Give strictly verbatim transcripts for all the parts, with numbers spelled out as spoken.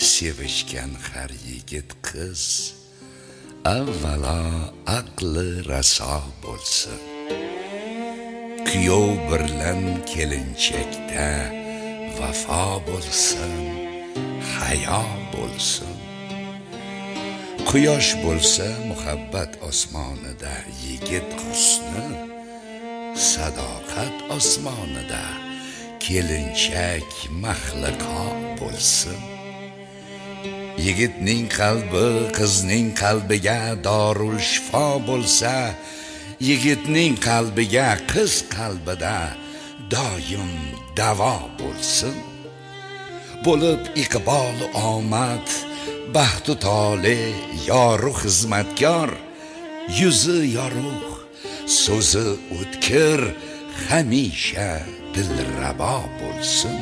sevishgan har yigit qiz avvalo aqli raso bo'lsin. Kuyov bilan kelinchakda vafo bo'lsin, hayo bo'lsin. Quyosh bo'lsa muhabbat osmonida yigit husni, sadoqat osmonida kelinchak mahliqo bo'lsin. Yigitning qalbi qizning qalbiga dorul shifo bo'lsa, yigitning qalbiga qiz qalbida doim davo bo'lsin. Bo'lib iqbol omad baxtu tole yoru xizmatkor, yuzi yorug' so'zi o'tkir hamisha dilrabo bo'lsin.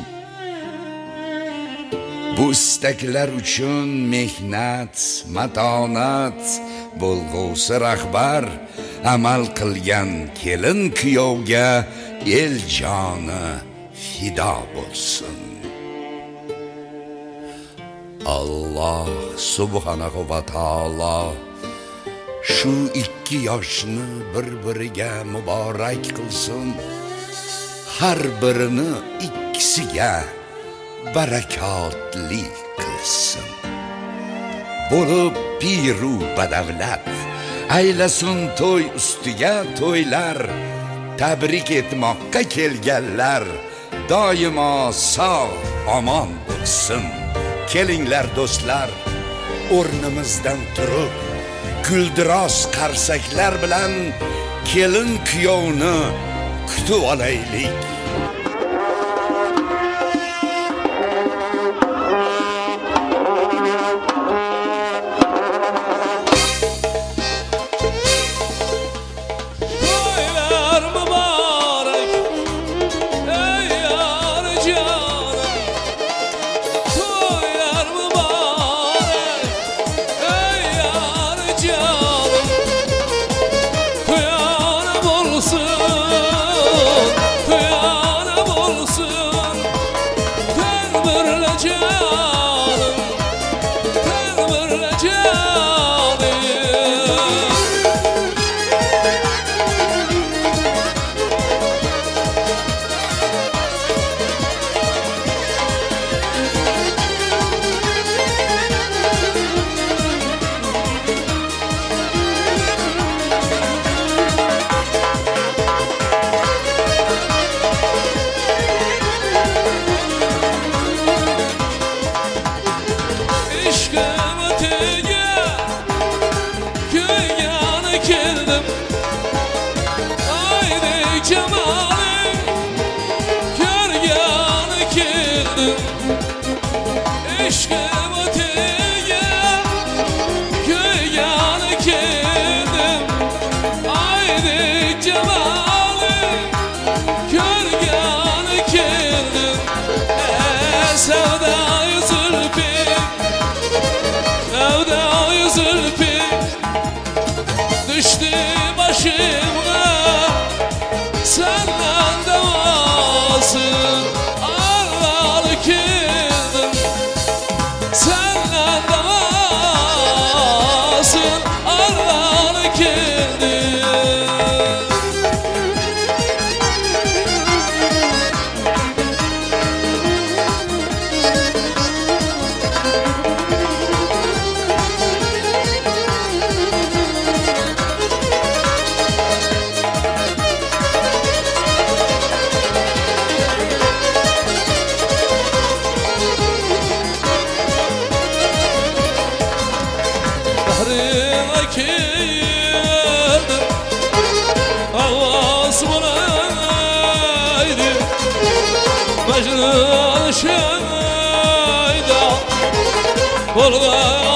Bu istaklar uchun mehnat, matonat bo'lg'usi rahbar, amal qilgan kelin kuyovga el joni fido bo'lsin. Alloh subhanahu va taolo shu ikki yoshni bir-biriga muborak qilsin. Har birini ikkisiga barakotli qilsin. Bo'lib piru badavlat aylasin to'y ustiga to'ylar. Tabrik etmoqqa kelganlar doimo sog' omon bo'lsin. Kelinglar do'stlar, o'rnimizdan turib guldiroz qarsaklar bilan kelin kuyovni kutib olaylik. Olga